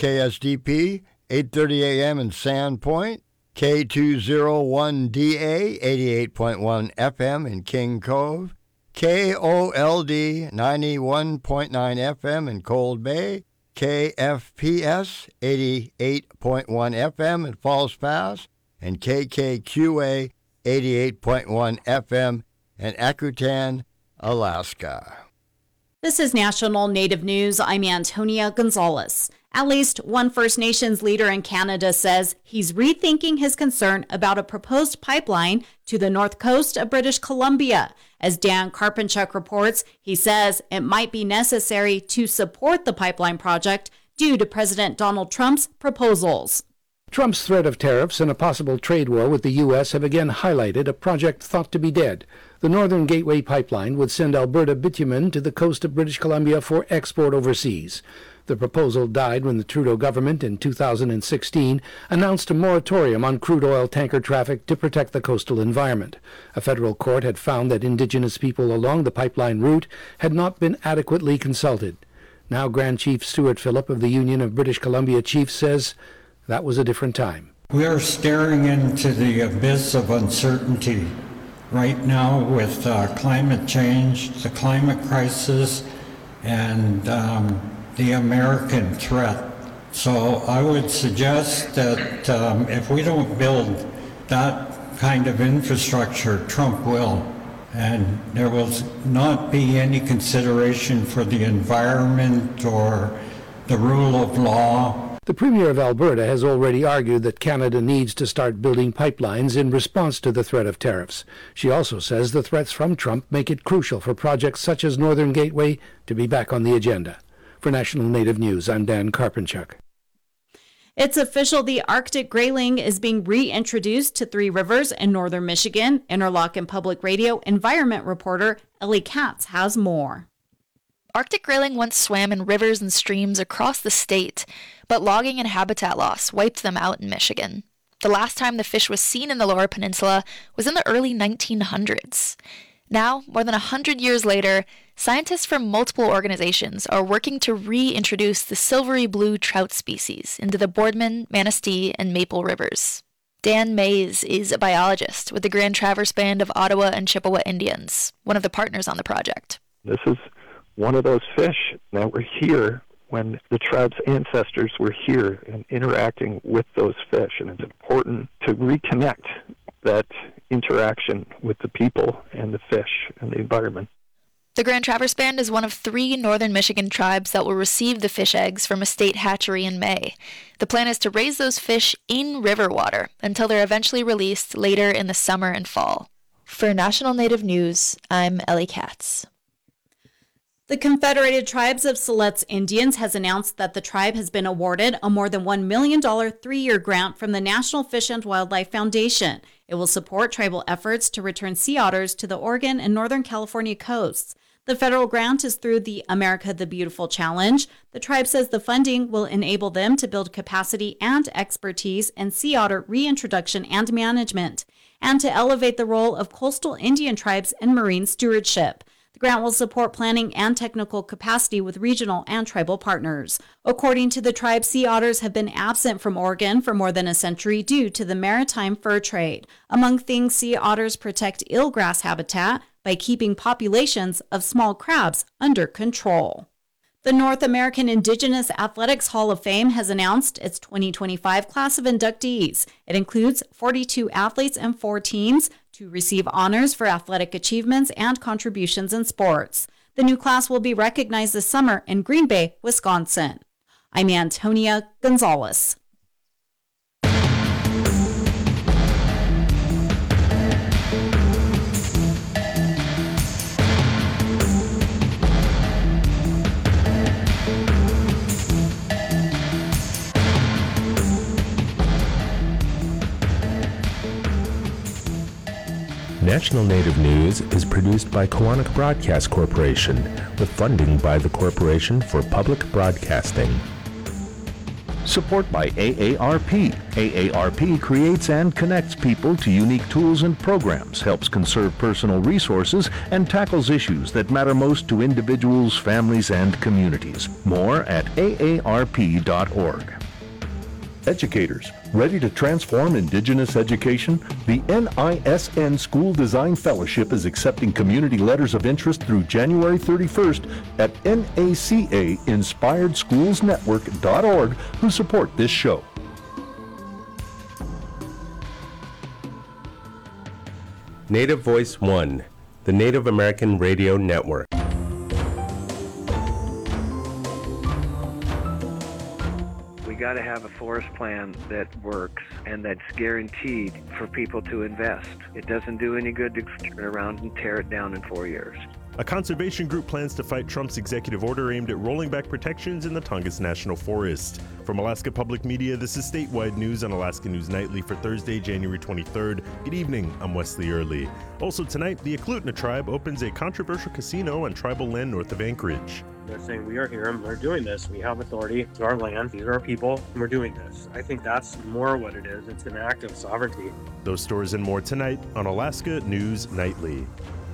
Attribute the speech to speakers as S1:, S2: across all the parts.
S1: KSDP, 8:30 a.m. in Sandpoint, K201DA, 88.1 FM in King Cove, KOLD, 91.9 FM in Cold Bay, KFPS, 88.1 FM in Falls Pass, and KKQA, 88.1 FM in Akutan, Alaska.
S2: This is National Native News. I'm Antonia Gonzalez. At least one First Nations leader in Canada says he's rethinking his concern about a proposed pipeline to the north coast of British Columbia. As Dan Karpenchuk reports, he says it might be necessary to support the pipeline project due to President Donald Trump's proposals.
S3: Trump's threat of tariffs and a possible trade war with the U.S. have again highlighted a project thought to be dead. The Northern Gateway Pipeline would send Alberta bitumen to the coast of British Columbia for export overseas. The proposal died when the Trudeau government in 2016 announced a moratorium on crude oil tanker traffic to protect the coastal environment. A federal court had found that Indigenous people along the pipeline route had not been adequately consulted. Now Grand Chief Stuart Phillip of the Union of British Columbia Chiefs says that was a different time.
S4: We are staring into the abyss of uncertainty right now with climate change, the climate crisis, and the American threat. So I would suggest that if we don't build that kind of infrastructure, Trump will. And there will not be any consideration for the environment or the rule of law.
S3: The Premier of Alberta has already argued that Canada needs to start building pipelines in response to the threat of tariffs. She also says the threats from Trump make it crucial for projects such as Northern Gateway to be back on the agenda. For National Native News, I'm Dan Karpenchuk.
S2: It's official, the Arctic grayling is being reintroduced to Three Rivers in northern Michigan. Interlochen Public Radio environment reporter Ellie Katz has more.
S5: Arctic grayling once swam in rivers and streams across the state, but logging and habitat loss wiped them out in Michigan. The last time the fish was seen in the Lower Peninsula was in the early 1900s. Now, more than 100 years later, scientists from multiple organizations are working to reintroduce the silvery blue trout species into the Boardman, Manistee, and Maple rivers. Dan Mays is a biologist with the Grand Traverse Band of Ottawa and Chippewa Indians, one of the partners on the project.
S6: This is one of those fish that were here when the tribe's ancestors were here and interacting with those fish, and it's important to reconnect that interaction with the people and the fish and the environment.
S5: The Grand Traverse Band is one of 3 northern Michigan tribes that will receive the fish eggs from a state hatchery in May. The plan is to raise those fish in river water until they're eventually released later in the summer and fall. For National Native News, I'm Ellie Katz.
S2: The Confederated Tribes of Siletz Indians has announced that the tribe has been awarded a more than $1 million 3-year grant from the National Fish and Wildlife Foundation. It will support tribal efforts to return sea otters to the Oregon and Northern California coasts. The federal grant is through the America the Beautiful Challenge. The tribe says the funding will enable them to build capacity and expertise in sea otter reintroduction and management, and to elevate the role of coastal Indian tribes in marine stewardship. The grant will support planning and technical capacity with regional and tribal partners. According to the tribe, sea otters have been absent from Oregon for more than a century due to the maritime fur trade. Among things, sea otters protect eelgrass habitat by keeping populations of small crabs under control. The North American Indigenous Athletics Hall of Fame has announced its 2025 class of inductees. It includes 42 athletes and 4 teams to receive honors for athletic achievements and contributions in sports. The new class will be recognized this summer in Green Bay, Wisconsin. I'm Antonia Gonzalez.
S7: National Native News is produced by Koahnic Broadcast Corporation with funding by the Corporation for Public Broadcasting.
S8: Support by AARP. AARP creates and connects people to unique tools and programs, helps conserve personal resources, and tackles issues that matter most to individuals, families, and communities. More at aarp.org. Educators, ready to transform Indigenous education? The NISN School Design Fellowship is accepting community letters of interest through January 31st at NACAInspiredschoolsnetwork.org who support this show.
S9: Native Voice One, the Native American Radio Network.
S10: We got to have a forest plan that works and that's guaranteed for people to invest. It doesn't do any good to turn around and tear it down in 4 years.
S11: A conservation group plans to fight Trump's executive order aimed at rolling back protections in the Tongass National Forest. From Alaska Public Media, this is Statewide News on Alaska News Nightly for Thursday, January 23rd. Good evening, I'm Wesley Early. Also tonight, the Eklutna tribe opens a controversial casino on tribal land north of Anchorage.
S12: They're saying we are here and we're doing this. We have authority. It's our land. These are our people. And we're doing this. I think that's more what it is. It's an act of sovereignty.
S11: Those stories and more tonight on Alaska News Nightly.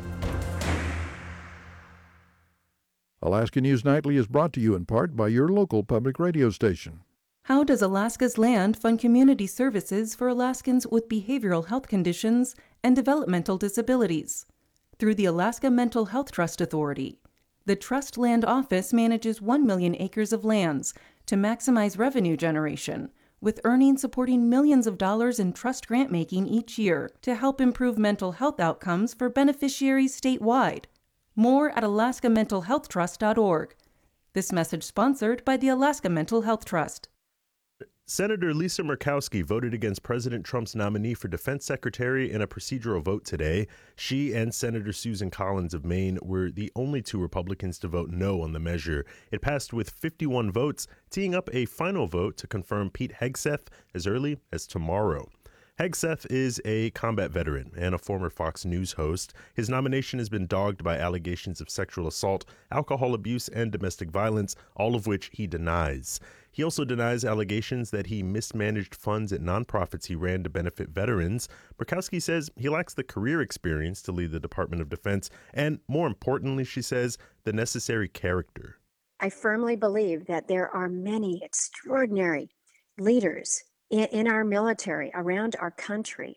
S13: Alaska News Nightly is brought to you in part by your local public radio station.
S14: How does Alaska's land fund community services for Alaskans with behavioral health conditions and developmental disabilities? Through the Alaska Mental Health Trust Authority. The Trust Land Office manages 1 million acres of lands to maximize revenue generation, with earnings supporting millions of dollars in trust grant making each year to help improve mental health outcomes for beneficiaries statewide. More at alaskamentalhealthtrust.org. This message sponsored by the Alaska Mental Health Trust.
S11: Senator Lisa Murkowski voted against President Trump's nominee for defense secretary in a procedural vote today. She and Senator Susan Collins of Maine were the only two Republicans to vote no on the measure. It passed with 51 votes, teeing up a final vote to confirm Pete Hegseth as early as tomorrow. Hegseth is a combat veteran and a former Fox News host. His nomination has been dogged by allegations of sexual assault, alcohol abuse, and domestic violence, all of which he denies. He also denies allegations that he mismanaged funds at nonprofits he ran to benefit veterans. Murkowski says he lacks the career experience to lead the Department of Defense and, more importantly, she says, the necessary character.
S15: I firmly believe that there are many extraordinary leaders in our military around our country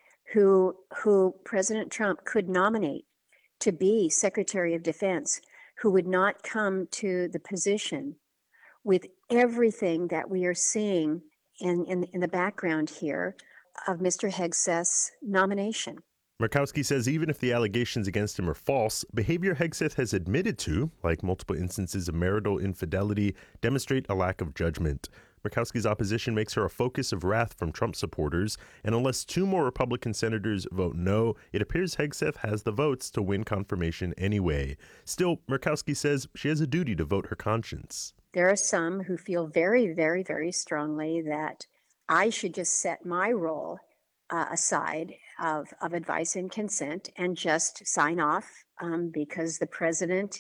S15: who President Trump could nominate to be Secretary of Defense, who would not come to the position with everything that we are seeing in the background here of Mr. Hegseth's nomination.
S11: Murkowski says even if the allegations against him are false, behavior Hegseth has admitted to, like multiple instances of marital infidelity, demonstrate a lack of judgment. Murkowski's opposition makes her a focus of wrath from Trump supporters, and unless two more Republican senators vote no, it appears Hegseth has the votes to win confirmation anyway. Still, Murkowski says she has a duty to vote her conscience.
S15: There are some who feel very, very, very strongly that I should just set my role aside of advice and consent and just sign off because the president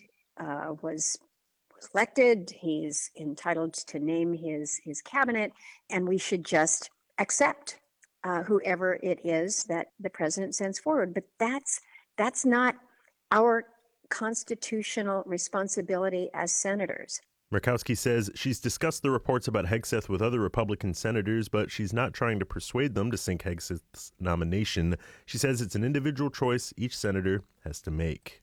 S15: was elected, he's entitled to name his cabinet, and we should just accept whoever it is that the president sends forward. But that's not our constitutional responsibility as senators.
S11: Murkowski says she's discussed the reports about Hegseth with other Republican senators, but she's not trying to persuade them to sink Hegseth's nomination. She says it's an individual choice each senator has to make.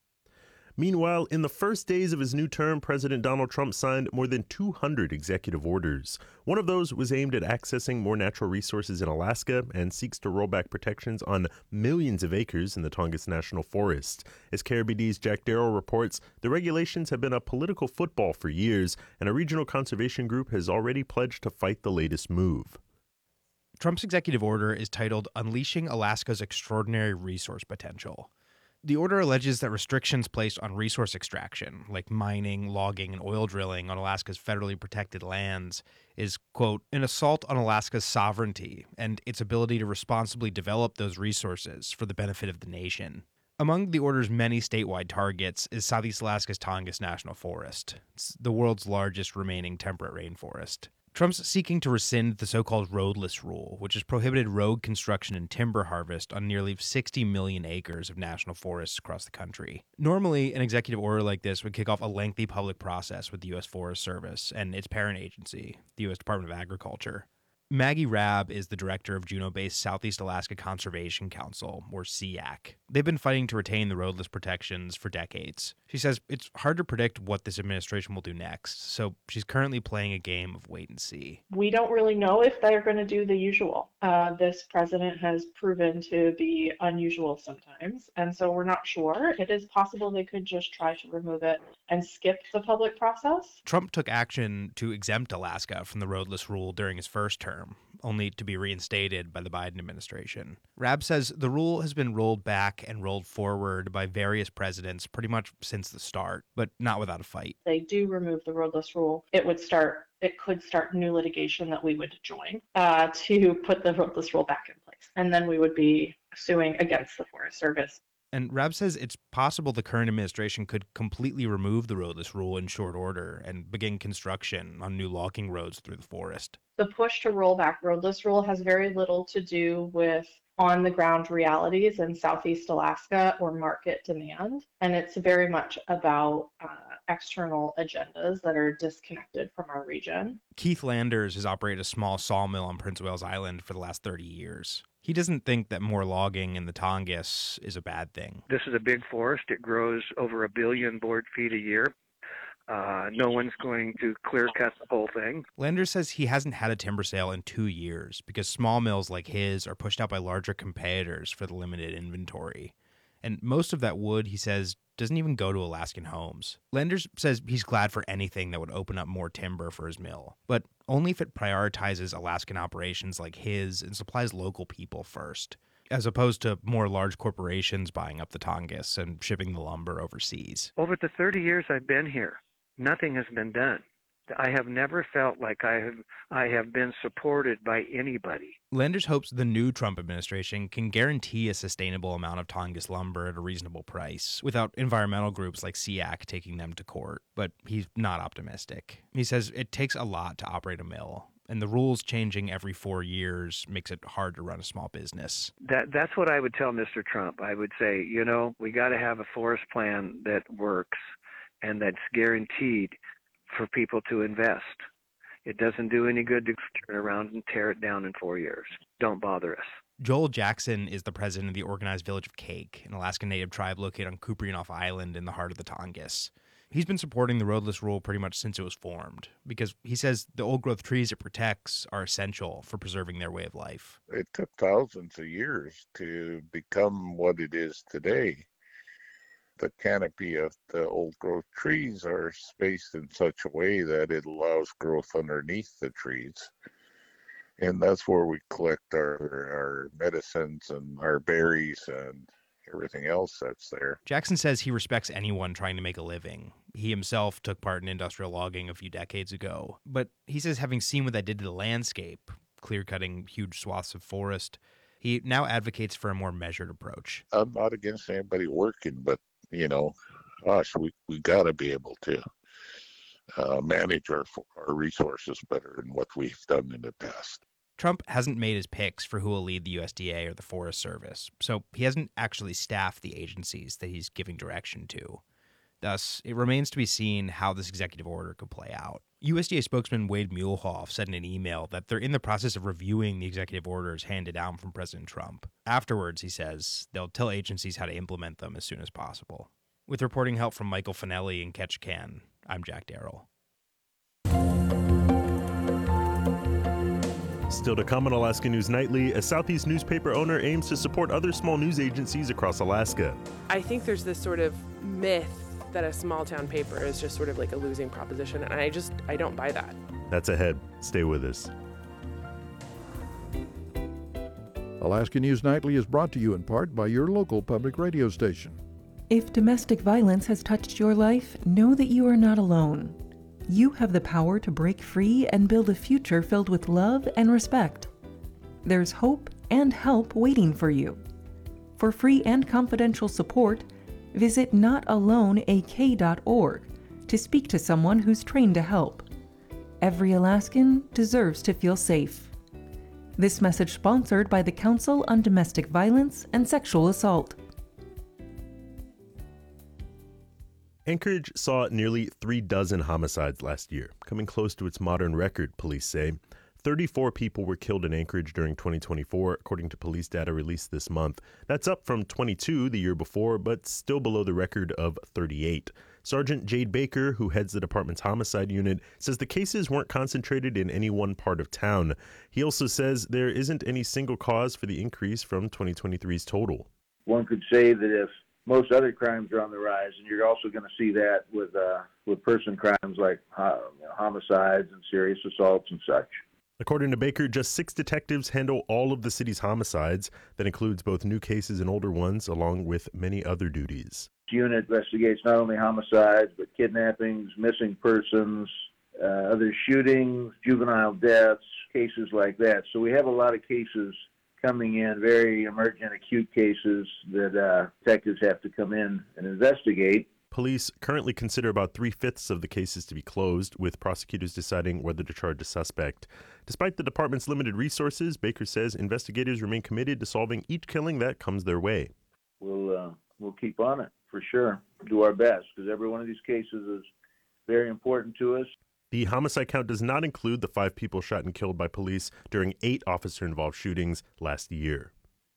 S11: Meanwhile, in the first days of his new term, President Donald Trump signed more than 200 executive orders. One of those was aimed at accessing more natural resources in Alaska and seeks to roll back protections on millions of acres in the Tongass National Forest. As KRBD's Jack Darrell reports, the regulations have been a political football for years, and a regional conservation group has already pledged to fight the latest move.
S16: Trump's executive order is titled Unleashing Alaska's Extraordinary Resource Potential. The order alleges that restrictions placed on resource extraction, like mining, logging, and oil drilling on Alaska's federally protected lands, is, quote, an assault on Alaska's sovereignty and its ability to responsibly develop those resources for the benefit of the nation. Among the order's many statewide targets is Southeast Alaska's Tongass National Forest. It's the world's largest remaining temperate rainforest. Trump's seeking to rescind the so-called roadless rule, which has prohibited road construction and timber harvest on nearly 60 million acres of national forests across the country. Normally, an executive order like this would kick off a lengthy public process with the U.S. Forest Service and its parent agency, the U.S. Department of Agriculture. Maggie Rabb is the director of Juneau-based Southeast Alaska Conservation Council, or SEAC. They've been fighting to retain the roadless protections for decades. She says it's hard to predict what this administration will do next, so she's currently playing a game of wait and see.
S17: We don't really know if they're going to do the usual. This president has proven to be unusual sometimes, and so we're not sure. It is possible they could just try to remove it and skip the public process.
S16: Trump took action to exempt Alaska from the roadless rule during his first term, only to be reinstated by the Biden administration. Rabb says the rule has been rolled back and rolled forward by various presidents pretty much since the start, but not without a fight.
S17: They do remove the roadless rule. It could start new litigation that we would join to put the roadless rule back in place. And then we would be suing against the Forest Service.
S16: And Rabb says it's possible the current administration could completely remove the roadless rule in short order and begin construction on new logging roads through the forest.
S17: The push to roll back roadless rule has very little to do with on-the-ground realities in Southeast Alaska or market demand. And it's very much about external agendas that are disconnected from our region.
S16: Keith Landers has operated a small sawmill on Prince of Wales Island for the last 30 years. He doesn't think that more logging in the Tongass is a bad thing.
S10: This is a big forest. It grows over 1 billion board feet a year. No one's going to clear cut the whole thing.
S16: Landers says he hasn't had a timber sale in 2 years because small mills like his are pushed out by larger competitors for the limited inventory. And most of that wood, he says, doesn't even go to Alaskan homes. Landers says he's glad for anything that would open up more timber for his mill, but only if it prioritizes Alaskan operations like his and supplies local people first, as opposed to more large corporations buying up the Tongass and shipping the lumber overseas.
S10: Over the 30 years I've been here, nothing has been done. I have never felt like I have been supported by anybody.
S16: Landers hopes the new Trump administration can guarantee a sustainable amount of Tongass lumber at a reasonable price without environmental groups like SEAC taking them to court, but he's not optimistic. He says it takes a lot to operate a mill, and the rules changing every 4 years makes it hard to run a small business.
S10: That's what I would tell Mr. Trump. I would say, we got to have a forest plan that works and that's guaranteed for people to invest. It doesn't do any good to turn around and tear it down in 4 years. Don't bother us.
S16: Joel Jackson is the president of the organized village of Kake, an Alaskan Native tribe located on Kuprianof Island in the heart of the Tongass. He's been supporting the roadless rule pretty much since it was formed because he says the old-growth trees it protects are essential for preserving their way of life.
S18: It took thousands of years to become what it is today. The canopy of the old-growth trees are spaced in such a way that it allows growth underneath the trees. And that's where we collect our medicines and our berries and everything else that's there.
S16: Jackson says he respects anyone trying to make a living. He himself took part in industrial logging a few decades ago. But he says having seen what that did to the landscape, clear-cutting huge swaths of forest, he now advocates for a more measured approach.
S18: I'm not against anybody working, but we got to be able to manage our resources better than what we've done in the past.
S16: Trump hasn't made his picks for who will lead the USDA or the Forest Service, so he hasn't actually staffed the agencies that he's giving direction to. Thus, it remains to be seen how this executive order could play out. USDA spokesman Wade Muehlhoff said in an email that they're in the process of reviewing the executive orders handed down from President Trump. Afterwards, he says, they'll tell agencies how to implement them as soon as possible. With reporting help from Michael Finelli in Ketchikan, I'm Jack Darrell.
S11: Still to come on Alaska News Nightly, a Southeast newspaper owner aims to support other small news agencies across Alaska.
S19: I think there's this sort of myth that a small town paper is just sort of like a losing proposition, and I don't buy that.
S11: That's ahead. Stay with us.
S13: Alaska News Nightly is brought to you in part by your local public radio station.
S14: If domestic violence has touched your life, know that you are not alone. You have the power to break free and build a future filled with love and respect. There's hope and help waiting for you. For free and confidential support, visit notaloneak.org to speak to someone who's trained to help. Every Alaskan deserves to feel safe. This message sponsored by the Council on Domestic Violence and Sexual Assault.
S11: Anchorage saw nearly 36 homicides last year, coming close to its modern record, police say. 34 people were killed in Anchorage during 2024, according to police data released this month. That's up from 22 the year before, but still below the record of 38. Sergeant Jade Baker, who heads the department's homicide unit, says the cases weren't concentrated in any one part of town. He also says there isn't any single cause for the increase from 2023's total.
S20: One could say that if most other crimes are on the rise, and you're also going to see that with person crimes like homicides and serious assaults and such.
S11: According to Baker, just 6 detectives handle all of the city's homicides. That includes both new cases and older ones, along with many other duties.
S20: The unit investigates not only homicides, but kidnappings, missing persons, other shootings, juvenile deaths, cases like that. So we have a lot of cases coming in, very emergent, acute cases that detectives have to come in and investigate.
S11: Police currently consider about 3/5 of the cases to be closed, with prosecutors deciding whether to charge a suspect. Despite the department's limited resources, Baker says investigators remain committed to solving each killing that comes their way.
S20: We'll keep on it, for sure. Do our best, because every one of these cases is very important to us.
S11: The homicide count does not include the 5 people shot and killed by police during 8 officer-involved shootings last year.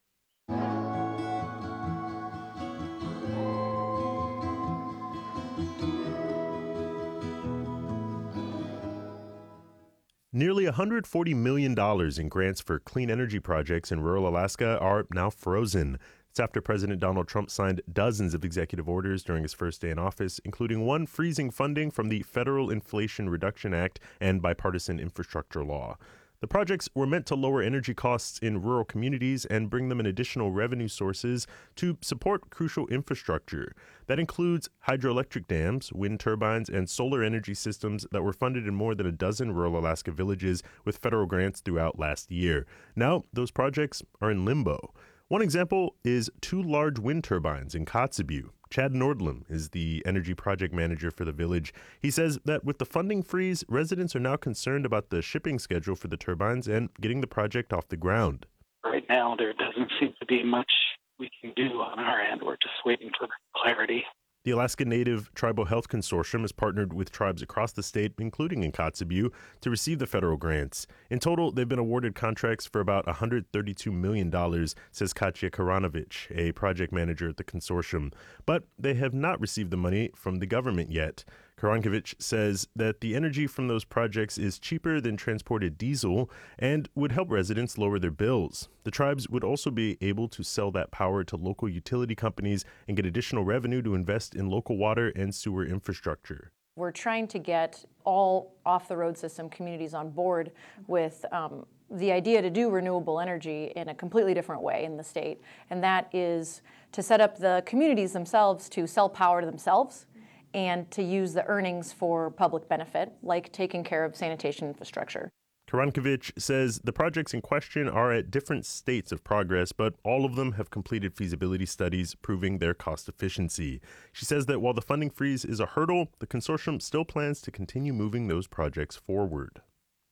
S11: Nearly $140 million in grants for clean energy projects in rural Alaska are now frozen. It's after President Donald Trump signed dozens of executive orders during his first day in office, including one freezing funding from the Federal Inflation Reduction Act and bipartisan infrastructure law. The projects were meant to lower energy costs in rural communities and bring them in additional revenue sources to support crucial infrastructure. That includes hydroelectric dams, wind turbines, and solar energy systems that were funded in more than a dozen rural Alaska villages with federal grants throughout last year. Now, those projects are in limbo. One example is 2 large wind turbines in Kotzebue. Chad Nordlum is the energy project manager for the village. He says that with the funding freeze, residents are now concerned about the shipping schedule for the turbines and getting the project off the ground.
S21: Right now, there doesn't seem to be much we can do on our end. We're just waiting for clarity.
S11: The Alaska Native Tribal Health Consortium has partnered with tribes across the state, including in Kotzebue, to receive the federal grants. In total, they've been awarded contracts for about $132 million, says Katya Karanovich, a project manager at the consortium. But they have not received the money from the government yet. Karanovich says that the energy from those projects is cheaper than transported diesel and would help residents lower their bills. The tribes would also be able to sell that power to local utility companies and get additional revenue to invest in local water and sewer infrastructure.
S22: We're trying to get all off-the-road system communities on board with the idea to do renewable energy in a completely different way in the state, and that is to set up the communities themselves to sell power to themselves and to use the earnings for public benefit, like taking care of sanitation infrastructure.
S11: Karankovich says the projects in question are at different states of progress, but all of them have completed feasibility studies proving their cost efficiency. She says that while the funding freeze is a hurdle, the consortium still plans to continue moving those projects forward.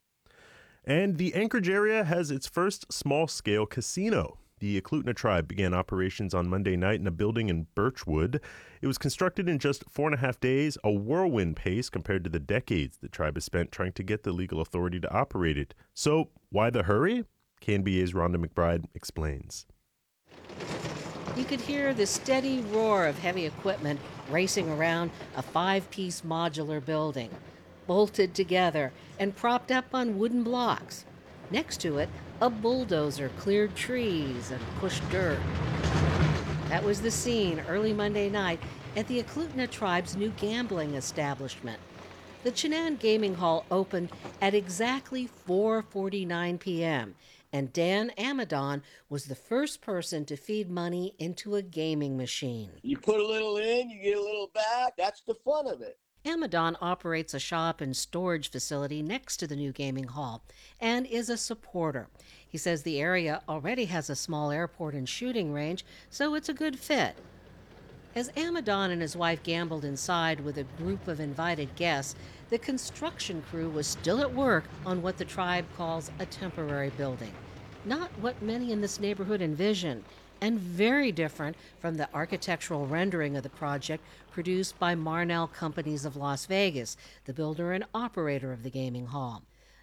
S11: And the Anchorage area has its first small-scale casino. The Eklutna tribe began operations on Monday night in a building in Birchwood. It was constructed in just 4.5 days, a whirlwind pace compared to the decades the tribe has spent trying to get the legal authority to operate it. So, why the hurry? KNBA's Rhonda McBride explains.
S23: You could hear the steady roar of heavy equipment racing around a 5-piece modular building, bolted together and propped up on wooden blocks. Next to it, a bulldozer cleared trees and pushed dirt. That was the scene early Monday night at the Eklutna tribe's new gambling establishment. The Chenan Gaming Hall opened at exactly 4:49 p.m., and Dan Amadon was the first person to feed money into a gaming machine.
S24: You put a little in, you get a little back. That's the fun of it.
S23: Amadon operates a shop and storage facility next to the new gaming hall and is a supporter. He says the area already has a small airport and shooting range, so it's a good fit. As Amadon and his wife gambled inside with a group of invited guests, the construction crew was still at work on what the tribe calls a temporary building. Not what many in this neighborhood envision, and very different from the architectural rendering of the project produced by Marnell Companies of Las Vegas, the builder and operator of the gaming hall.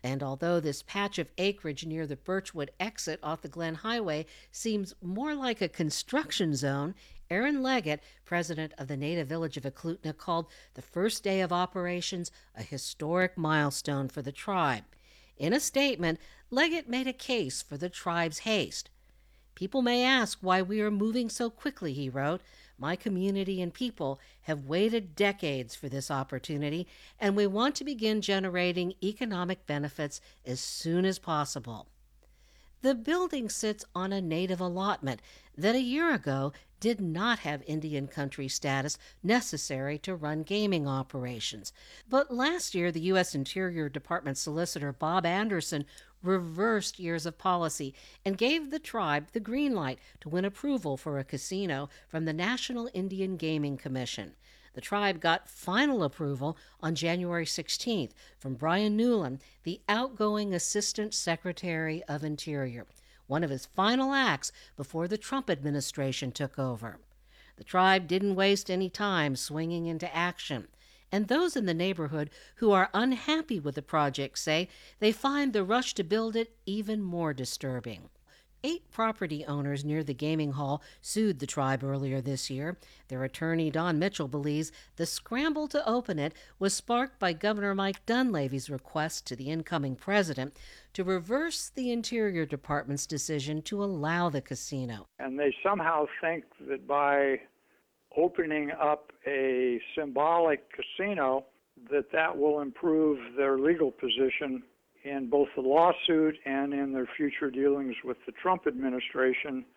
S23: And although this patch of acreage near the Birchwood exit off the Glen Highway seems more like a construction zone, Aaron Leggett, president of the native village of Eklutna, called the first day of operations a historic milestone for the tribe. In a statement, Leggett made a case for the tribe's haste. People may ask why we are moving so quickly, he wrote. My community and people have waited decades for this opportunity, and we want to begin generating economic benefits as soon as possible. The building sits on a native allotment that a year ago did not have Indian country status necessary to run gaming operations. But last year, the U.S. Interior Department Solicitor Bob Anderson reversed years of policy and gave the tribe the green light to win approval for a casino from the National Indian Gaming Commission. The tribe got final approval on January 16th from Brian Newland, the outgoing Assistant Secretary of Interior, one of his final acts before the Trump administration took over. The tribe didn't waste any time swinging into action. And those in the neighborhood who are unhappy with the project say they find the rush to build it even more disturbing. 8 property owners near the gaming hall sued the tribe earlier this year. Their attorney, Don Mitchell, believes the scramble to open it was sparked by Governor Mike Dunleavy's request to the incoming president to reverse the Interior Department's decision to allow the casino.
S1: And they somehow think that by opening up a symbolic casino, that will improve their legal position in both the lawsuit and in their future dealings with the Trump administration.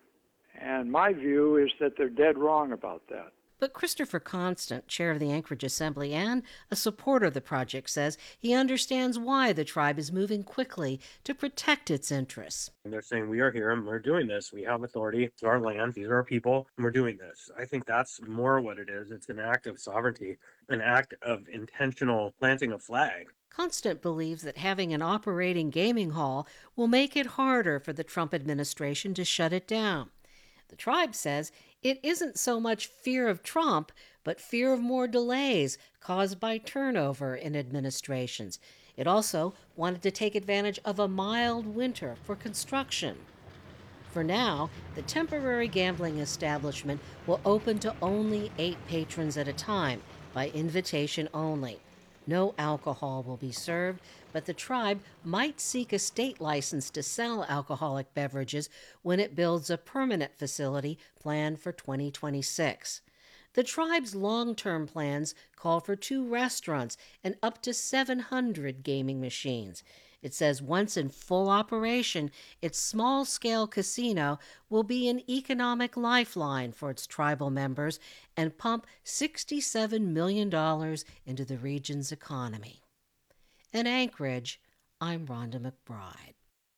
S1: And my view is that they're dead wrong about that.
S23: But Christopher Constant, chair of the Anchorage Assembly and a supporter of the project, says he understands why the tribe is moving quickly to protect its interests.
S12: And they're saying, we are here and we're doing this. We have authority. It's our land. These are our people. And we're doing this. I think that's more what it is. It's an act of sovereignty, an act of intentional planting a flag.
S23: Constant believes that having an operating gaming hall will make it harder for the Trump administration to shut it down. The tribe says it isn't so much fear of Trump, but fear of more delays caused by turnover in administrations. It also wanted to take advantage of a mild winter for construction. For now, the temporary gambling establishment will open to only 8 patrons at a time, by invitation only. No alcohol will be served, but the tribe might seek a state license to sell alcoholic beverages when it builds a permanent facility planned for 2026. The tribe's long-term plans call for 2 restaurants and up to 700 gaming machines. It says once in full operation, its small-scale casino will be an economic lifeline for its tribal members and pump $67 million into the region's economy. In Anchorage, I'm Rhonda McBride.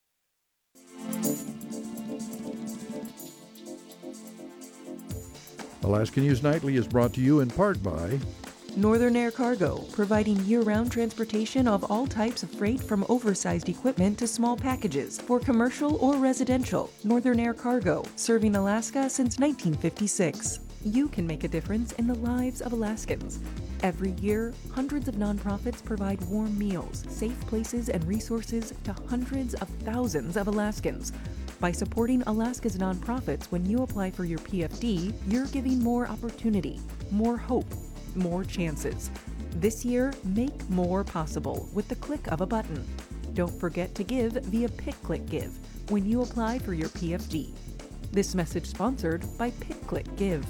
S13: Alaska News Nightly is brought to you in part by
S14: Northern Air Cargo, providing year-round transportation of all types of freight from oversized equipment to small packages for commercial or residential. Northern Air Cargo, serving Alaska since 1956. You can make a difference in the lives of Alaskans. Every year, hundreds of nonprofits provide warm meals, safe places, and resources to hundreds of thousands of Alaskans. By supporting Alaska's nonprofits when you apply for your PFD, you're giving more opportunity, more hope, more chances. This year, make more possible with the click of a button. Don't forget to give via PicClickGive when you apply for your PFD. This message sponsored by PicClickGive.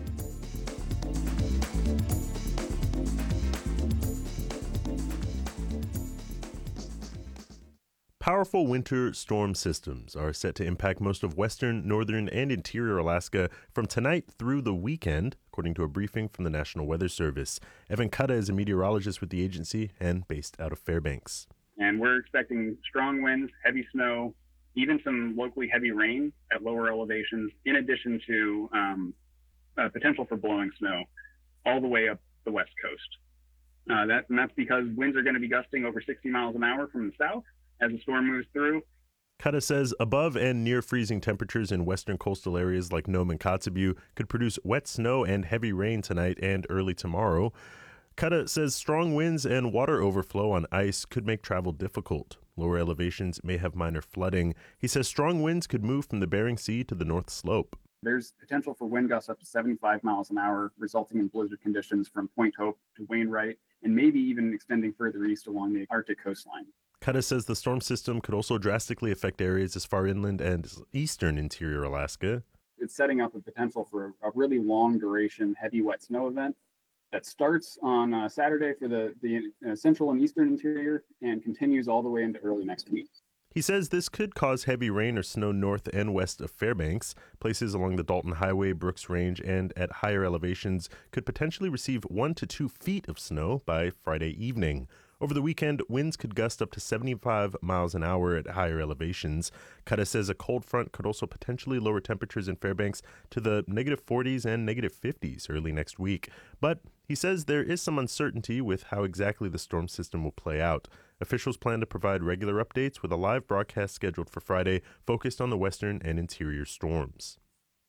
S11: Powerful winter storm systems are set to impact most of western, northern, and interior Alaska from tonight through the weekend, according to a briefing from the National Weather Service. Evan Cutta is a meteorologist with the agency and based out of Fairbanks.
S3: And we're expecting strong winds, heavy snow, even some locally heavy rain at lower elevations, in addition to potential for blowing snow all the way up the west coast. That's because winds are going to be gusting over 60 miles an hour from the south as the storm moves through.
S11: Cutta says above and near freezing temperatures in western coastal areas like Nome and Kotzebue could produce wet snow and heavy rain tonight and early tomorrow. Cutta says strong winds and water overflow on ice could make travel difficult. Lower elevations may have minor flooding. He says strong winds could move from the Bering Sea to the North Slope.
S3: There's potential for wind gusts up to 75 miles an hour, resulting in blizzard conditions from Point Hope to Wainwright, and maybe even extending further east along the Arctic coastline.
S11: Cutta says the storm system could also drastically affect areas as far inland as eastern interior Alaska.
S3: It's setting up a potential for a really long duration heavy wet snow event that starts on Saturday for the central and eastern interior and continues all the way into early next week.
S11: He says this could cause heavy rain or snow north and west of Fairbanks. Places along the Dalton Highway, Brooks Range, and at higher elevations could potentially receive 1 to 2 feet of snow by Friday evening. Over the weekend, winds could gust up to 75 miles an hour at higher elevations. Cutta says a cold front could also potentially lower temperatures in Fairbanks to the negative 40s and negative 50s early next week. But he says there is some uncertainty with how exactly the storm system will play out. Officials plan to provide regular updates with a live broadcast scheduled for Friday focused on the western and interior storms.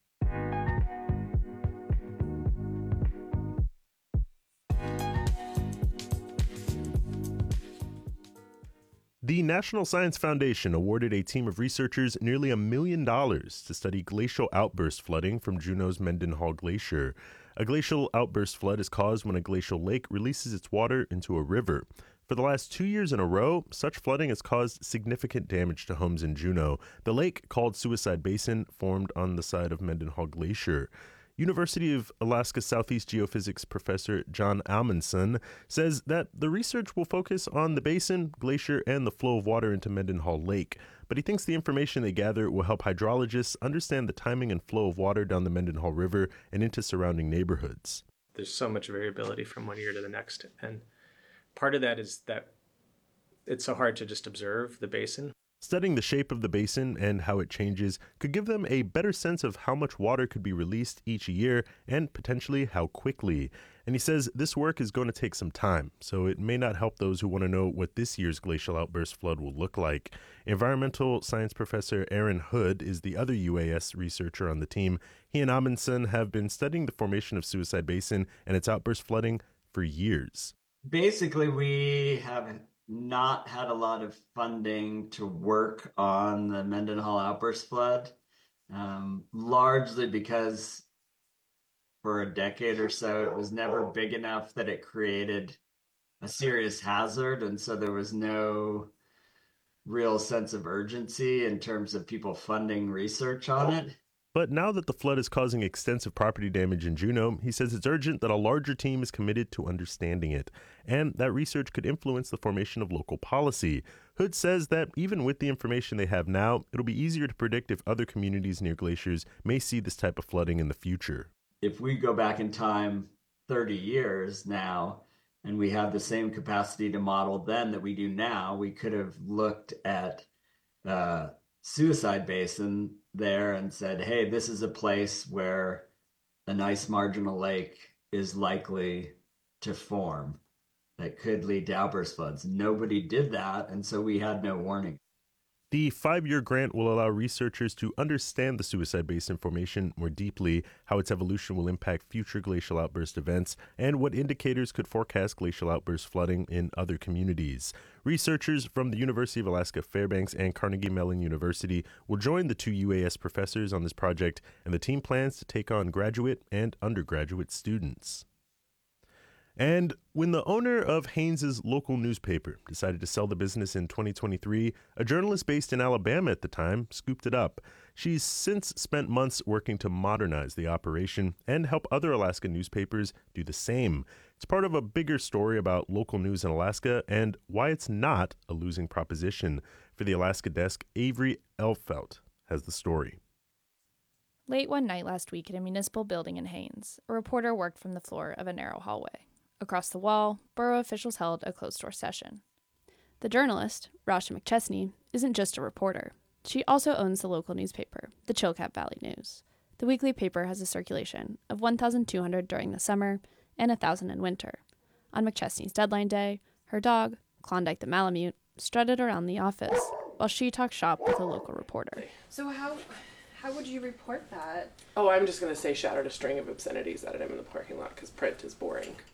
S11: The National Science Foundation awarded a team of researchers nearly $1 million to study glacial outburst flooding from Juneau's Mendenhall Glacier. A glacial outburst flood is caused when a glacial lake releases its water into a river. For the last 2 years in a row, such flooding has caused significant damage to homes in Juneau. The lake, called Suicide Basin, formed on the side of Mendenhall Glacier. University of Alaska Southeast Geophysics professor John Amundsen says that the research will focus on the basin, glacier, and the flow of water into Mendenhall Lake. But he thinks the information they gather will help hydrologists understand the timing and flow of water down the Mendenhall River and into surrounding neighborhoods.
S2: There's so much variability from one year to the next. And part of that is that it's so hard to just observe the basin.
S11: Studying the shape of the basin and how it changes could give them a better sense of how much water could be released each year and potentially how quickly. And he says this work is going to take some time, so it may not help those who want to know what this year's glacial outburst flood will look like. Environmental science professor Aaron Hood is the other UAS researcher on the team. He and Amundsen have been studying the formation of Suicide Basin and its outburst flooding for years.
S4: Basically, we haven't not had a lot of funding to work on the Mendenhall outburst flood, largely because for a decade or so it was never big enough that it created a serious hazard, and so there was no real sense of urgency in terms of people funding research on it.
S11: But now that the flood is causing extensive property damage in Juneau, he says it's urgent that a larger team is committed to understanding it, and that research could influence the formation of local policy. Hood says that even with the information they have now, it'll be easier to predict if other communities near glaciers may see this type of flooding in the future.
S4: If we go back in time 30 years now, and we have the same capacity to model then that we do now, we could have looked at Suicide Basin there and said, hey, this is a place where a nice marginal lake is likely to form that could lead to outburst floods. Nobody did that, and so we had no warning.
S11: The 5-year grant will allow researchers to understand the Suicide Basin formation more deeply, how its evolution will impact future glacial outburst events, and what indicators could forecast glacial outburst flooding in other communities. Researchers from the University of Alaska Fairbanks and Carnegie Mellon University will join the 2 UAS professors on this project, and the team plans to take on graduate and undergraduate students. And when the owner of Haynes's local newspaper decided to sell the business in 2023, a journalist based in Alabama at the time scooped it up. She's since spent months working to modernize the operation and help other Alaska newspapers do the same. It's part of a bigger story about local news in Alaska and why it's not a losing proposition. For the Alaska desk, Avery Elfelt has the story.
S5: Late one night last week at a municipal building in Haines, a reporter worked from the floor of a narrow hallway. Across the wall, borough officials held a closed-door session. The journalist, Rasha McChesney, isn't just a reporter. She also owns the local newspaper, the Chilkat Valley News. The weekly paper has a circulation of 1,200 during the summer and 1,000 in winter. On McChesney's deadline day, her dog, Klondike the Malamute, strutted around the office while she talked shop with a local reporter.
S6: So how would you report that?
S19: Oh, I'm just going to say shouted a string of obscenities at him in the parking lot because print is boring.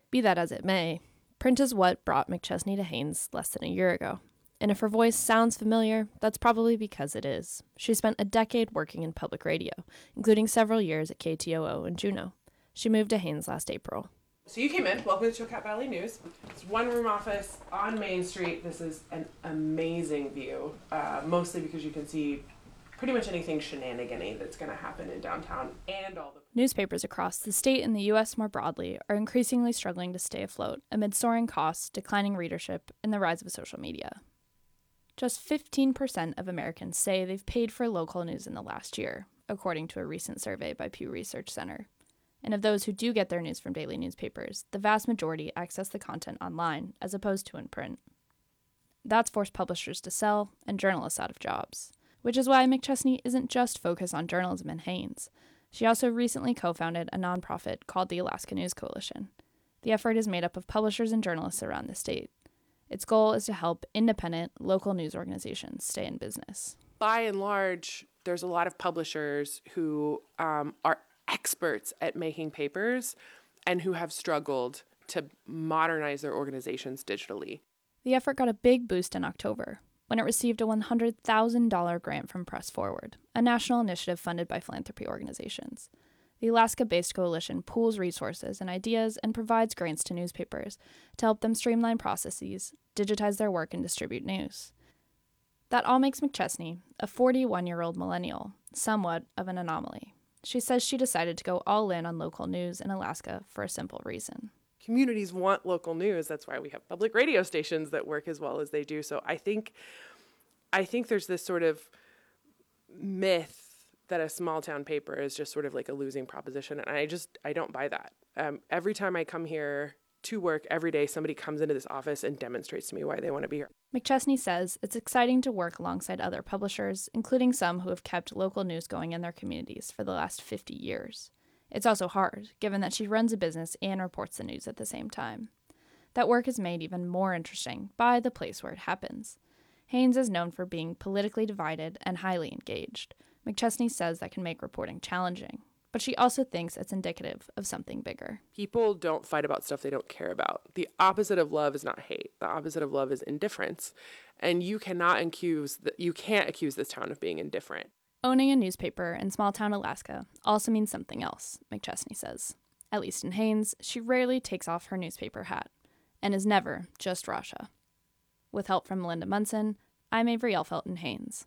S5: Be that as it may, print is what brought McChesney to Haines less than a year ago. And if her voice sounds familiar, that's probably because it is. She spent a decade working in public radio, including several years at KTOO in Juneau. She moved to Haines last April.
S19: So you came in, welcome to Chilkat Valley News. It's one room office on Main Street. This is an amazing view, mostly because you can see pretty much anything shenanigan-y that's going to happen in downtown and all the...
S5: Newspapers across the state and the U.S. more broadly are increasingly struggling to stay afloat amid soaring costs, declining readership, and the rise of social media. Just 15% of Americans say they've paid for local news in the last year, according to a recent survey by Pew Research Center. And of those who do get their news from daily newspapers, the vast majority access the content online as opposed to in print. That's forced publishers to sell and journalists out of jobs, which is why McChesney isn't just focused on journalism in Haines. She also recently co-founded a nonprofit called the Alaska News Coalition. The effort is made up of publishers and journalists around the state. Its goal is to help independent, local news organizations stay in business.
S19: By and large, there's a lot of publishers who are experts at making papers and who have struggled to modernize their organizations digitally.
S5: The effort got a big boost in October, when it received a $100,000 grant from Press Forward, a national initiative funded by philanthropy organizations. The Alaska-based coalition pools resources and ideas and provides grants to newspapers to help them streamline processes, digitize their work, and distribute news. That all makes McChesney, a 41-year-old millennial, somewhat of an anomaly. She says she decided to go all in on local news in Alaska for a simple reason.
S19: Communities want local news. That's why we have public radio stations that work as well as they do. So I think there's this sort of myth that a small town paper is just sort of like a losing proposition. And I don't buy that. Every time I come here to work every day, somebody comes into this office and demonstrates to me why they want to be here.
S5: McChesney says it's exciting to work alongside other publishers, including some who have kept local news going in their communities for the last 50 years. It's also hard, given that she runs a business and reports the news at the same time. That work is made even more interesting by the place where it happens. Haines is known for being politically divided and highly engaged. McChesney says that can make reporting challenging, but she also thinks it's indicative of something bigger.
S19: People don't fight about stuff they don't care about. The opposite of love is not hate. The opposite of love is indifference. And you can't accuse this town of being indifferent.
S5: Owning a newspaper in small-town Alaska also means something else, McChesney says. At least in Haines, she rarely takes off her newspaper hat, and is never just Rasha. With help from Melinda Munson, I'm Avery Elfelt in Haines.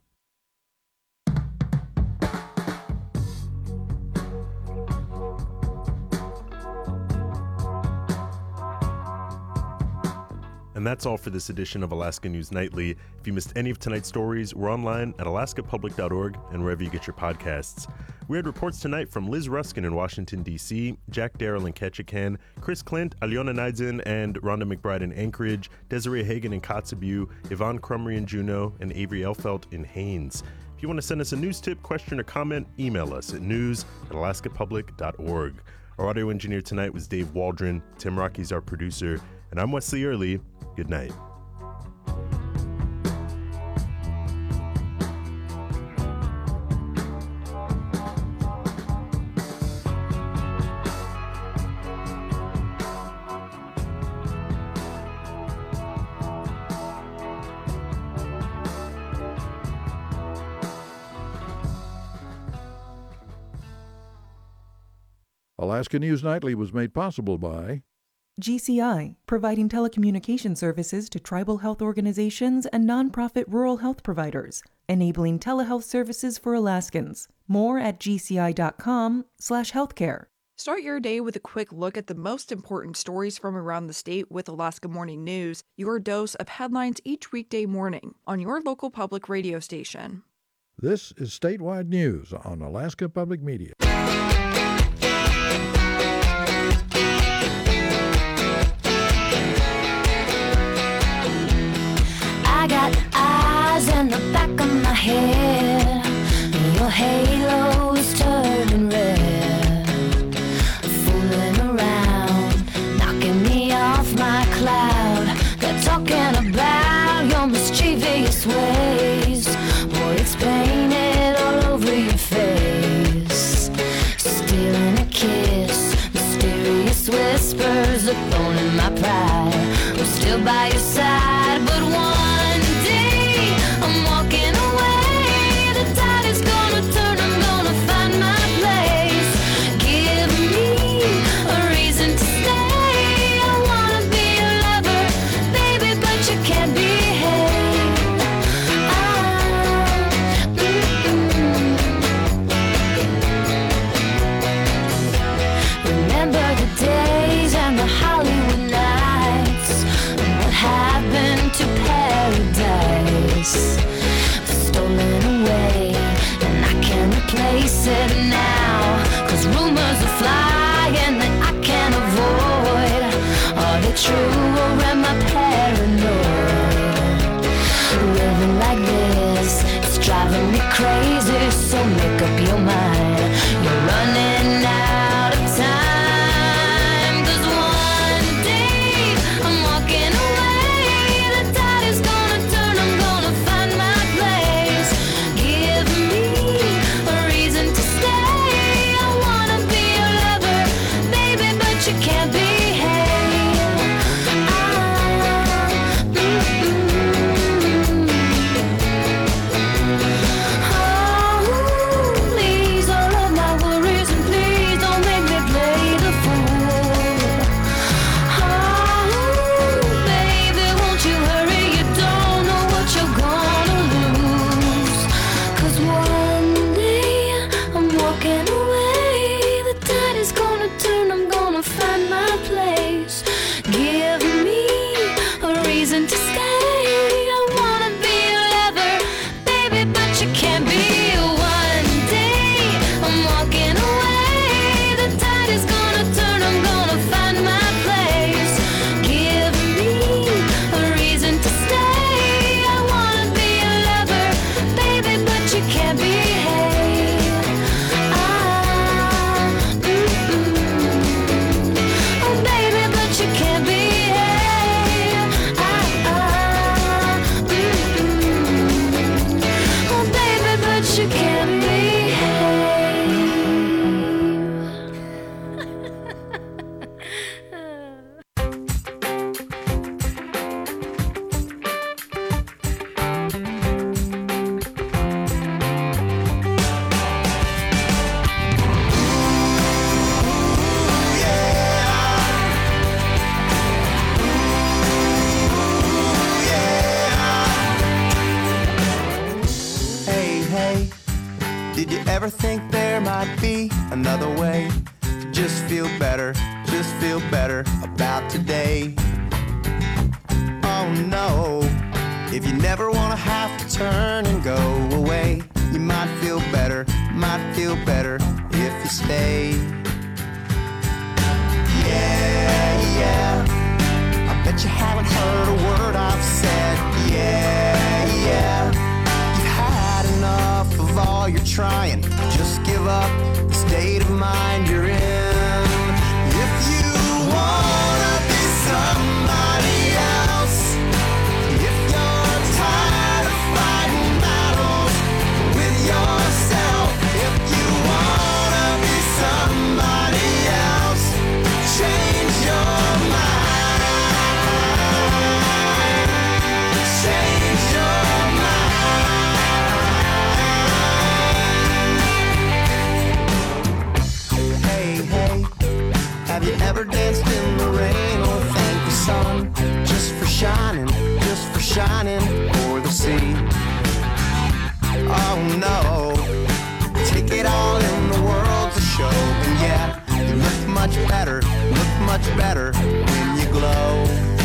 S11: And that's all for this edition of Alaska News Nightly. If you missed any of tonight's stories, we're online at alaskapublic.org and wherever you get your podcasts. We had reports tonight from Liz Ruskin in Washington, D.C., Jack Darrell in Ketchikan, Chris Clint, Aliona Neidson, and Rhonda McBride in Anchorage, Desiree Hagan in Kotzebue, Yvonne Crumry in Juneau, and Avery Elfelt in Haines. If you want to send us a news tip, question, or comment, email us at news@alaskapublic.org. Our audio engineer tonight was Dave Waldron. Tim Rocky's our producer. And I'm Wesley Early. Good night.
S13: Alaska News Nightly was made possible by
S14: GCI, providing telecommunication services to tribal health organizations and nonprofit rural health providers, enabling telehealth services for Alaskans. More at gci.com/healthcare.
S6: Start your day with a quick look at the most important stories from around the state with Alaska Morning News, your dose of headlines each weekday morning on your local public radio station.
S13: This is statewide news on Alaska Public Media.
S7: I got eyes in the back of my head. Your halo's turning red. Fooling around, knocking me off my cloud. They're talking about your mischievous ways. Boy, it's painted all over your face. Stealing a kiss, mysterious whispers of crazy, so make up your mind. You're running out of time. 'Cause one day I'm walking away. The tide is gonna turn, I'm gonna find my place. Give me a reason to stay. I wanna be your lover, baby, but you can't behave. Please, all of my worries, and please don't make me play the fool. Baby, won't you hurry? You don't know what you're gonna lose. 'Cause one day I'm walking away. The tide is gonna turn, I'm gonna find my place. Give me a reason to stay. I wanna be your lover, baby, but you can't be. One day I'm walking away. The tide is gonna turn, I'm gonna find my place. Give me a reason to stay. I wanna be your lover, baby, but you can't behave. Oh, baby, but you can't behave. Oh, baby, but you can't
S8: Hey, hey, did you ever think there might be another way to just feel better about today? Oh no, if you never wanna have to turn and go away, you might feel better if you stay. Yeah, yeah, I bet you haven't heard a word I've said. Yeah, yeah, you've had enough of all you're trying. Just give up the state of mind you're in. If you wanna be somebody else, if you're tired of fighting battles with yourself, if you wanna be somebody else, change your mind. Change your mind. Hey, hey, have you ever danced in the rain or thanked the sun just for shining o'er the sea? Oh no, take it all in the world to show, and yeah, you look much better when you glow.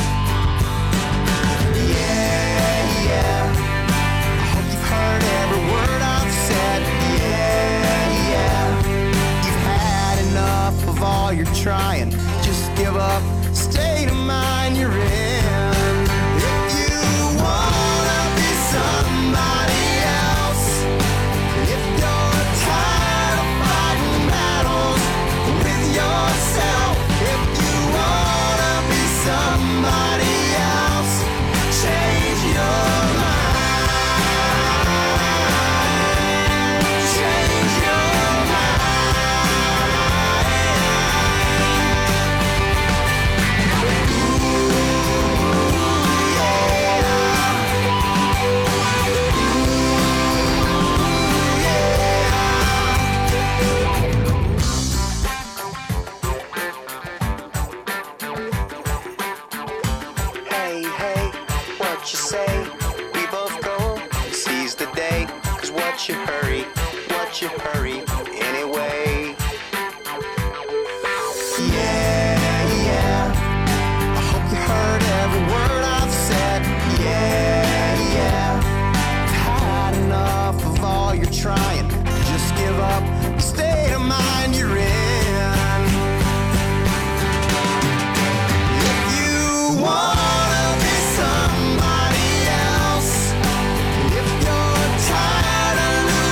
S8: Yeah, yeah, I hope you've heard every word I've said. Yeah, yeah, you've had enough of all you're trying. Just give up, state of mind you're in. If you wanna be somebody else, if you're tired of fighting battles with yourself, if you wanna be somebody else, change your mind. Change your Hey, hey, what you say? We both go and seize the day. 'Cause what you hurry anyway. Yeah, yeah, I hope you heard every word I've said. Yeah, yeah, you've had enough of all you're trying. Just give up the state of mind you're in. If you wanna be somebody else, if you're tired of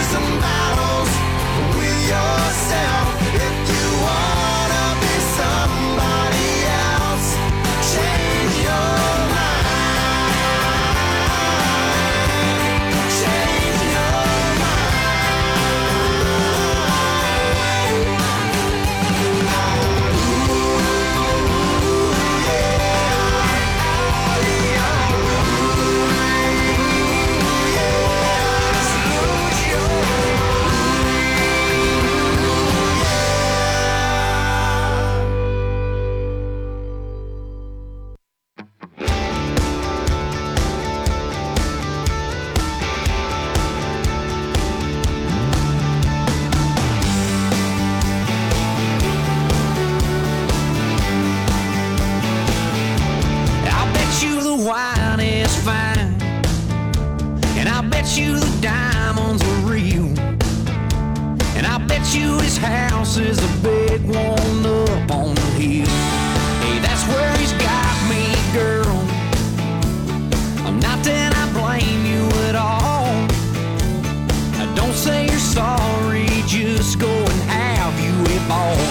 S8: to his house is a big one up on the hill. Hey, that's where he's got me, girl. Not that I blame you at all. Don't say you're sorry, just go and have you a ball.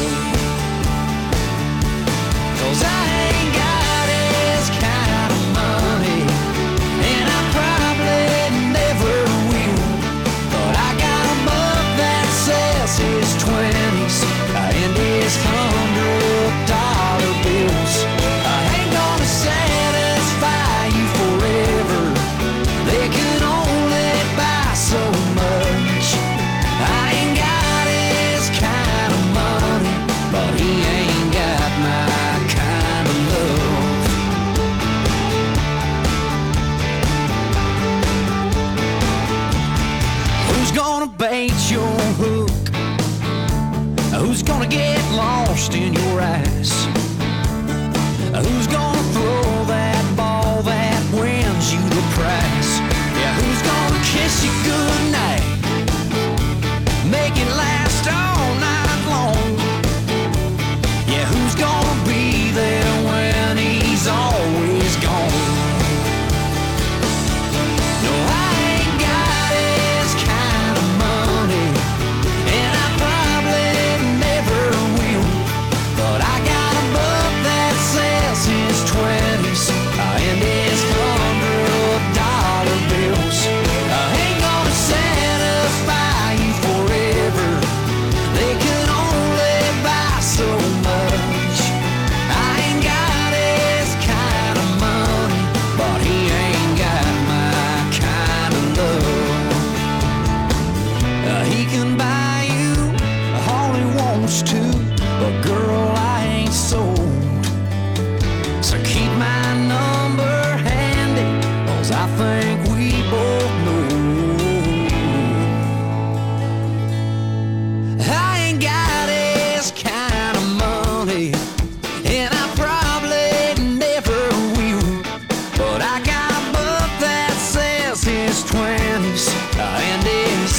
S8: 'Cause I ain't got his kind of money, and I probably never will. But I got a buck that says his 20s and his $100 bills. I ain't gonna satisfy you forever. They can only buy so much. I ain't got his kind of money, but he ain't got my kind of love. Who's gonna bait your hook? Who's gonna get lost in your eyes? Who's gonna throw that ball that wins you the prize? Yeah, who's gonna kiss you goodnight, make it last all night long? Yeah, who's gonna be there when he's always gone? No, I ain't got his kind of money, and I probably never will. But I got a buck that says his 20s and his $100 bills. I ain't gonna satisfy you forever. They can only buy so much. I ain't got his kind of money, but he ain't got my kind of love. He can buy you all he wants to, but girl, I ain't sold. So keep my number handy, 'cause I think we both know I ain't got his kind of money, and I probably never will. But I got a buck that says his 20s and his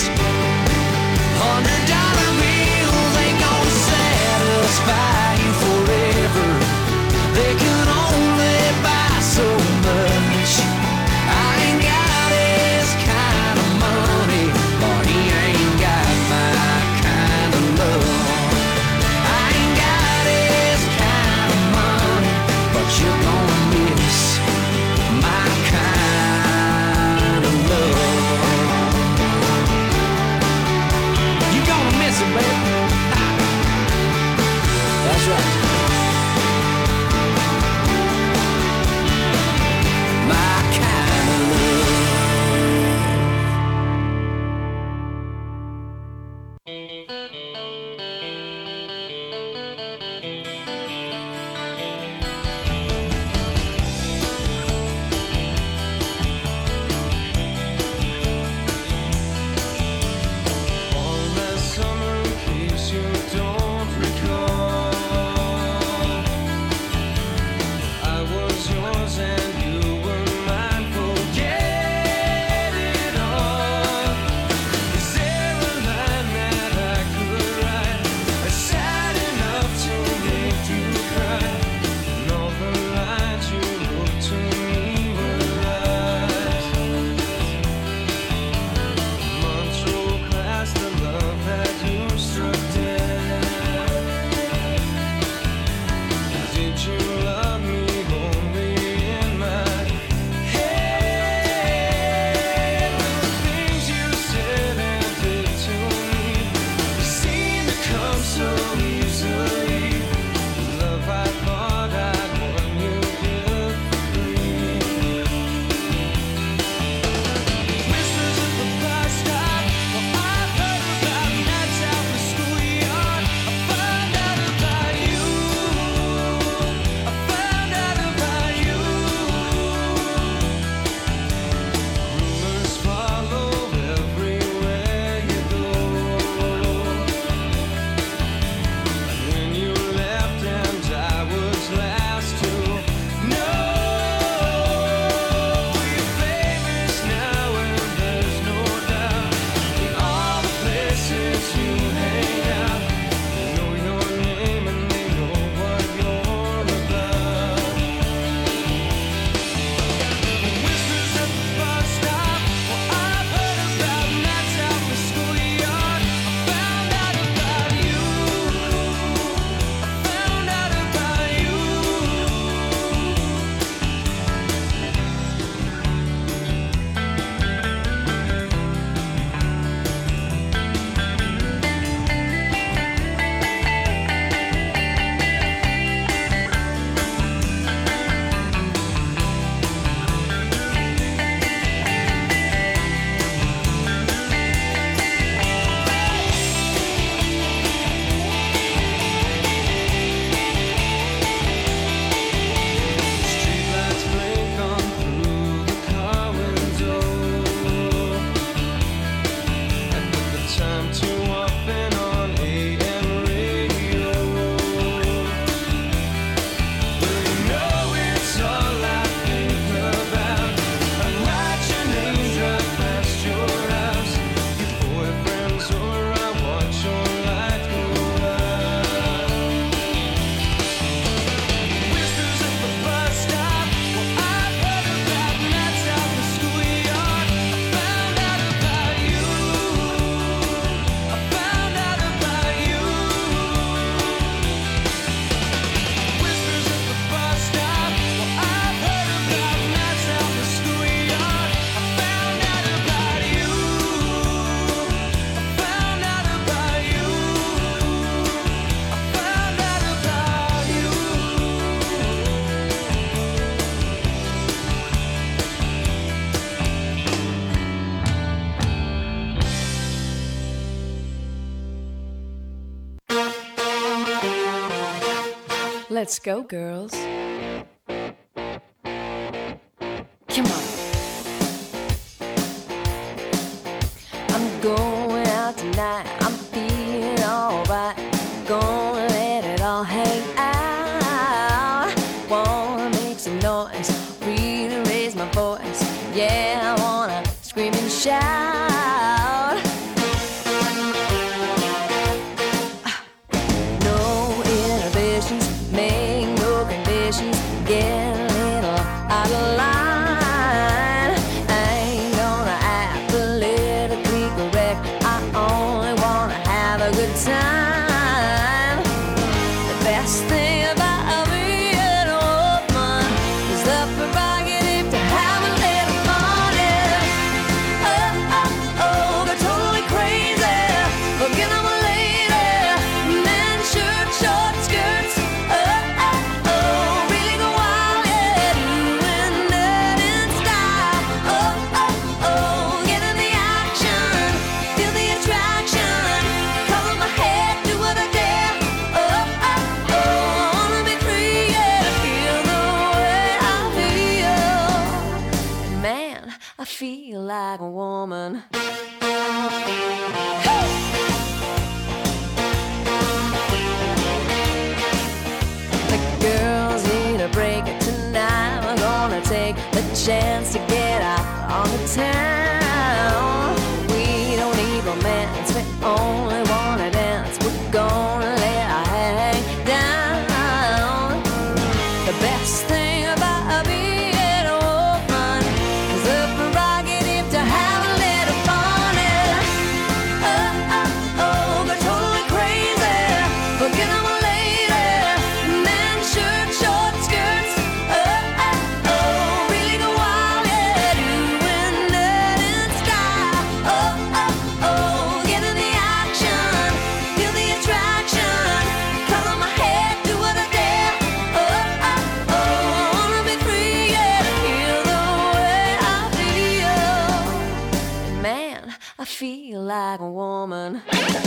S8: $100 bills ain't gonna satisfy you forever. They can only buy so much. I ain't got his kind of money, but he ain't got my kind of love. I ain't got his kind of money, but you're gonna miss my kind of love.
S7: Let's go, girls. Come on. I'm going out tonight. I'm feeling alright. Gonna let it all hang out. Wanna make some noise, really raise my voice. Yeah, I wanna scream and shout. No inhibitions, make no conditions. Get a little out of line. I ain't gonna act politically correct. I only wanna have a good time. The best thing about being a woman is the prerogative to have a little fun. Yeah. Oh, oh, oh, they're totally crazy. Forget I'm a lady. Men, shirt, short skirts. Oh, oh, oh, really go wild, yeah. Doing that in style. Oh, oh, oh, get in the action. Feel the attraction. Color my head, do what I dare. Oh, oh, oh, I wanna be free, yeah. Feel the way I feel. Man, I feel like a woman. The girls need a break tonight. We're gonna take the chance to get out on the town. We don't need romance, we only wanna dance. We're gonna let our hang down. The best thing about being a woman is the prerogative to have a little fun. Yeah. Oh, oh, oh, they're totally crazy. Forget I'm a lady. Men, shirt, short skirts. Oh, oh, oh, really go wild, yeah. Doing that in style. Oh, oh, oh, get in the action. Feel the attraction. Color my head, do what I dare. Oh, oh, oh, I wanna be free, yeah. Feel the way I feel. Man, I feel like a woman.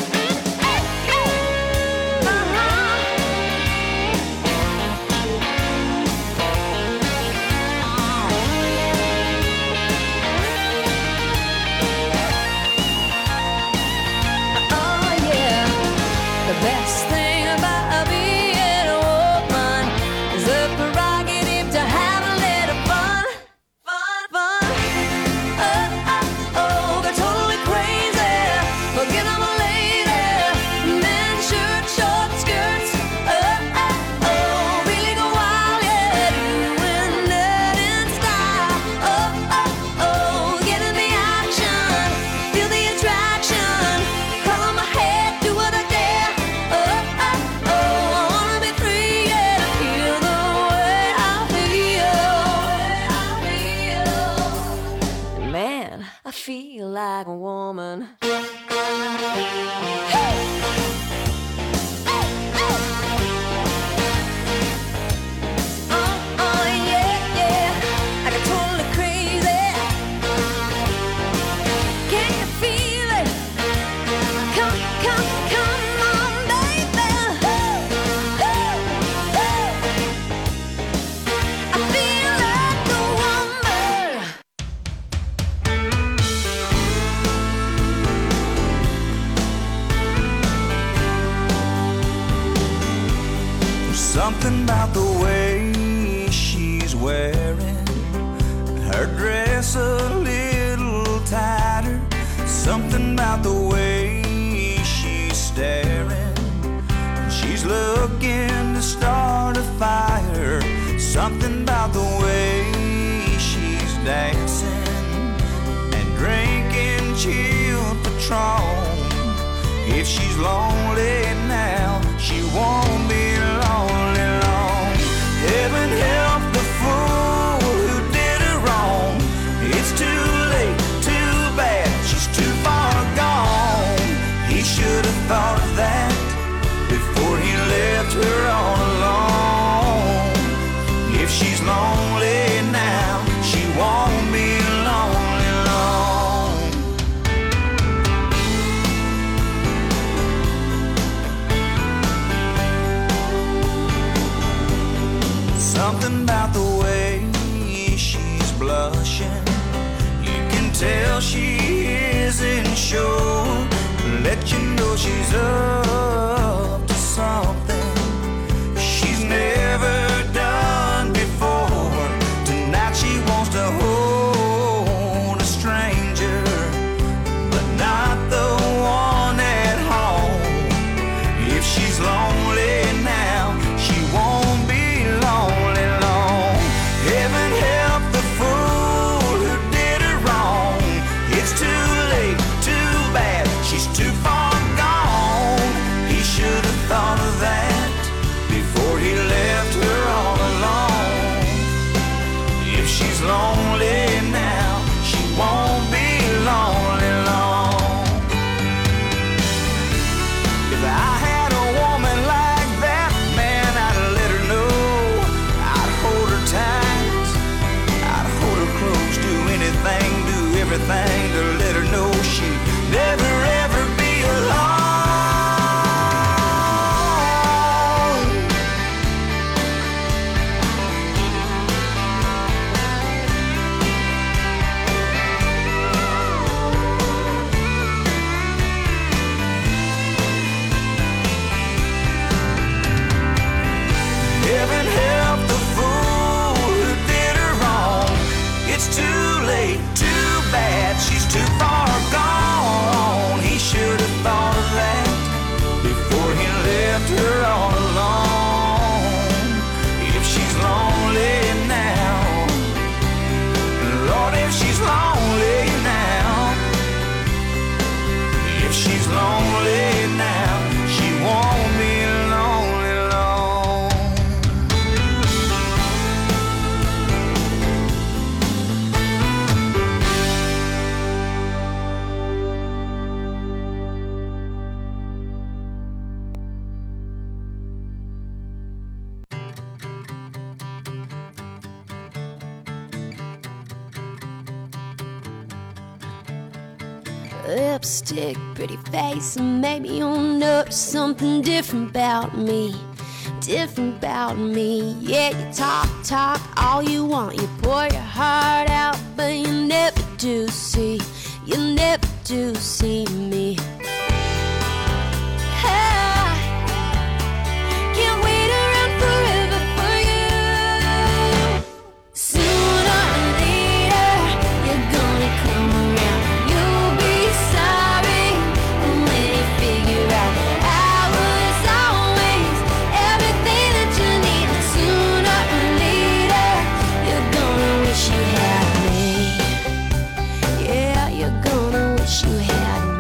S7: Oh yeah, the best thing about being a woman is the prerogative to have a little fun, fun, fun. Oh, oh, oh, they're totally crazy. Forget I'm a lady. Men, shirt, short skirts. Oh, oh, oh, really go wild, yeah. Doing that in style. Oh, oh, oh, get in the action. Feel the attraction. Color my head, do what I dare. Oh, oh, oh, I wanna be free, yeah. Feel the way I feel. Man, I feel like a woman. Oh, yeah, yeah. I got totally crazy. Can you feel it? Come, come, come on, baby. I feel like a woman.
S8: There's something about the way she's wearing her dress a little tighter. Something about the way she's staring. She's looking to start a fire. Something about the way she's dancing and drinking chilled Patron. If she's lonely now, she won't be lonely long. Heaven help the fool who did her wrong. It's too late, too bad, she's too far gone. He should have thought of that before he left her all alone. If she's lonely now, she won't be lonely long. you know she's up to something she's never done before. Tonight she wants to hold a stranger, but not the one at home. If she's lonely now, she won't be lonely long. Heaven help the fool who did her wrong. It's too late, too bad, she's too far gone. He should have thought of that before he left her all alone. If she's lonely now, she won't be lonely long. If I had a woman like that, man, I'd let her know. I'd hold her tight, I'd hold her close, do anything, do everything to let her know she'd never ever be alone. Heaven help the fool who did her wrong. It's too late, too bad, she's too far gone. He should have thought of that before he left her all alone. If she's lonely now, Lord, if she's lonely now, if she's lonely now, she won't be lonely long.
S7: Lipstick, pretty face, and maybe you'll notice something different about me. Different about me. Yeah, you talk all you want, you pour your heart out, but you never do see me. Ah, can't wait around forever for you. Sooner or later, you're gonna come around. You'll be sorry when you figure out that I was always everything that you need. Sooner or later, you're gonna wish you had me. Yeah, you're gonna wish you had me.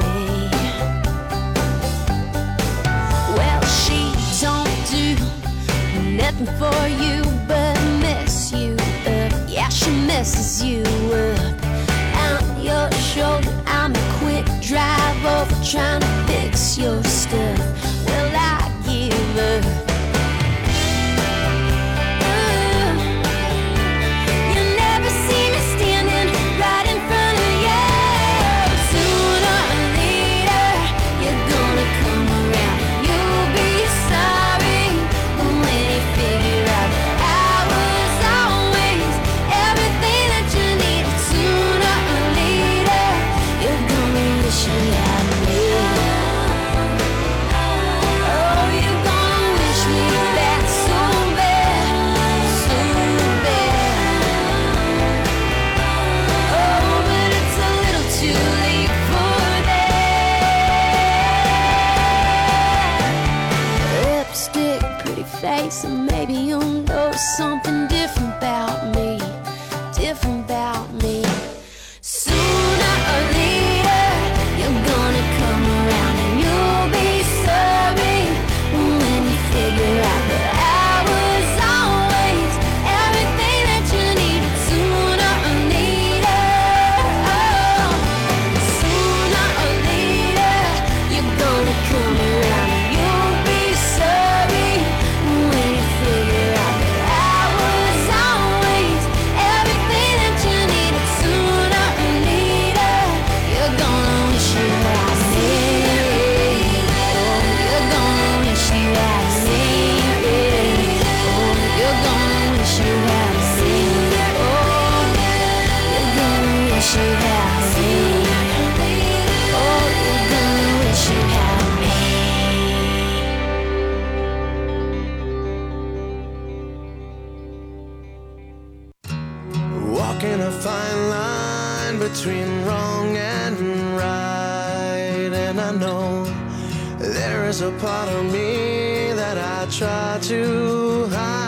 S8: I know there is a part of me that I try to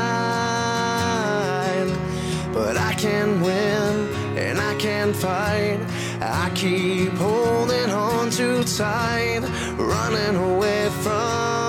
S8: hide, but I can't win and I can't fight. I keep holding on too tight, running away from